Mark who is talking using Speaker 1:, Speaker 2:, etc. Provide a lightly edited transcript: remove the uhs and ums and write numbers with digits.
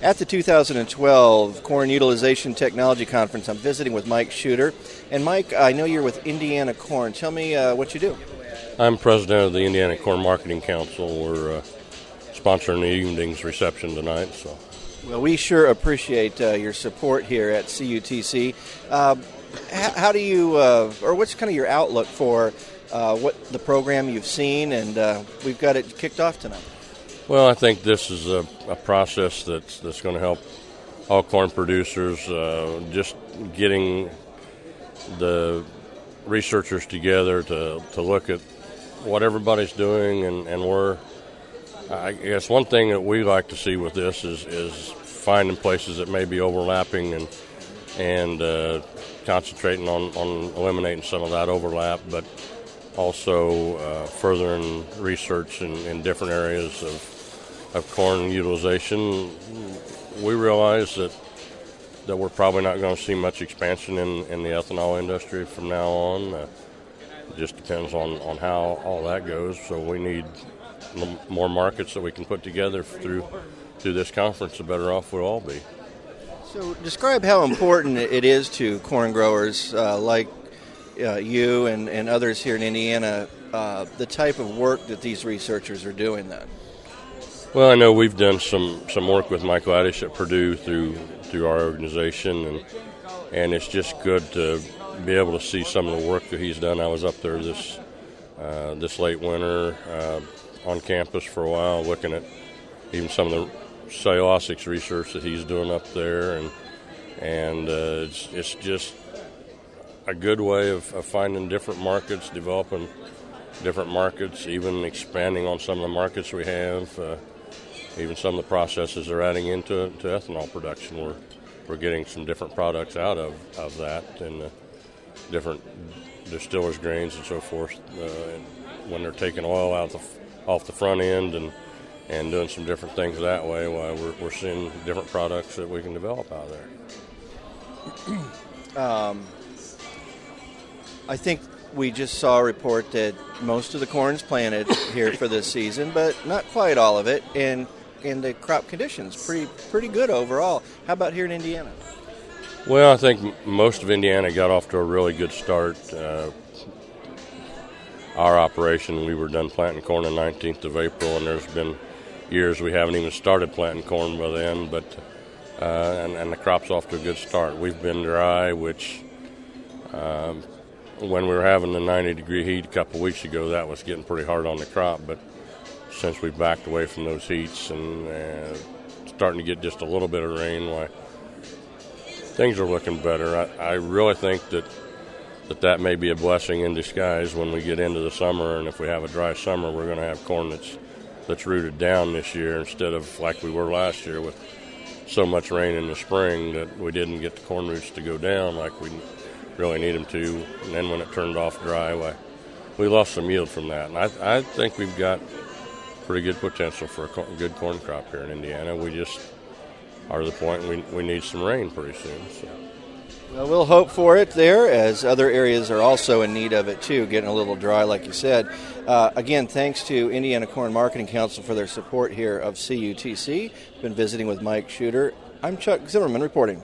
Speaker 1: At the 2012 Corn Utilization Technology Conference, I'm visiting with Mike Schutter. And Mike, I know you're with Indiana Corn. Tell me what you do.
Speaker 2: I'm president of the Indiana Corn Marketing Council. We're sponsoring the evening's reception tonight. So,
Speaker 1: well, we sure appreciate your support here at CUTC. How do you, or what's kind of your outlook for what the program you've seen, and we've got it kicked off tonight?
Speaker 2: Well, I think this is a process that's going to help all corn producers, just getting the researchers together to look at what everybody's doing and where. I guess one thing that we like to see with this is finding places that may be overlapping and concentrating on eliminating some of that overlap, but also furthering research in different areas of corn utilization. We realize that we're probably not going to see much expansion in the ethanol industry from now on. It just depends on how all that goes. So we need more markets that we can put together through this conference, the better off we'll all be.
Speaker 1: So describe how important it is to corn growers like you and others here in Indiana, the type of work that these researchers are doing then.
Speaker 2: Well, I know we've done some work with Michael Adish at Purdue through our organization, and it's just good to be able to see some of the work that he's done. I was up there this late winter on campus for a while, looking at even some of the cellulosics research that he's doing up there, and it's just a good way of finding different markets, developing different markets, even expanding on some of the markets we have. Even some of the processes they're adding into ethanol production. We're getting some different products out of that, and different distillers' grains and so forth. When they're taking oil off the front end and doing some different things that way, while we're seeing different products that we can develop out of there.
Speaker 1: I think we just saw a report that most of the corn's planted here for this season, but not quite all of it, and the crop conditions pretty good overall. How about here in Indiana?
Speaker 2: Well, I think most of Indiana got off to a really good start. Our operation, we were done planting corn on the 19th of April, and there's been years we haven't even started planting corn by then, but and the crop's off to a good start. We've been dry, which when we were having the 90-degree heat a couple weeks ago, that was getting pretty hard on the crop, but since we backed away from those heats and starting to get just a little bit of rain, why things are looking better. I really think that may be a blessing in disguise when we get into the summer, and if we have a dry summer, we're going to have corn that's rooted down this year instead of like we were last year with so much rain in the spring that we didn't get the corn roots to go down like we really need them to, and then when it turned off dry, we lost some yield from that. And I think we've got pretty good potential for a good corn crop here in Indiana. We just are to the point we need some rain pretty soon. So.
Speaker 1: Well, we'll hope for it there, as other areas are also in need of it too, getting a little dry, like you said. Again, thanks to Indiana Corn Marketing Council for their support here of CUTC. Been visiting with Mike Schutter. I'm Chuck Zimmerman reporting.